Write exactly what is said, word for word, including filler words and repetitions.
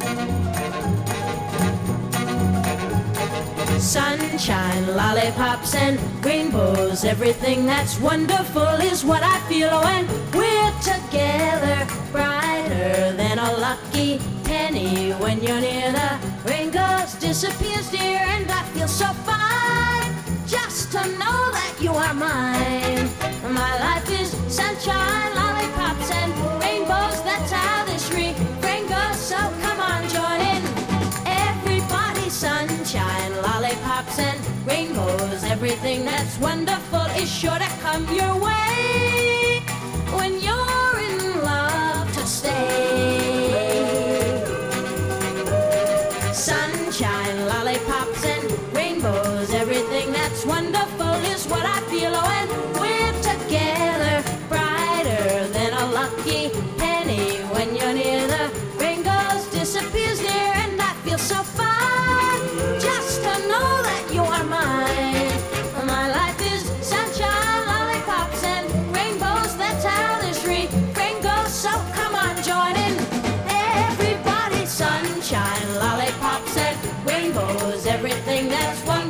Sunshine, lollipops, and rainbows. Everything that's wonderful is what I feel when we're together. Brighter than a lucky penny when you're near. The rain goes, disappears, dear, and I feel so fine just to know that you are mine. My life is sunshine, lollipops, and rainbows. That's how this refrain goes. So come on, join in. Everybody, sunshine, lollipops, and rainbows. Everything that's wonderful is sure to come your way when you're in love to stay. Sunshine, lollipops, and rainbows. Everything that's wonderful is what I feel when we're together. Brighter than a lucky penny when you're near. The rain goes, disappears, dear, and I feel so fine just to know that you are mine. My life is sunshine, lollipops, and rainbows. That's how this refrain goes. So come on, join in. Everybody, sunshine, lollipops, and rainbows. Everything that's wonderful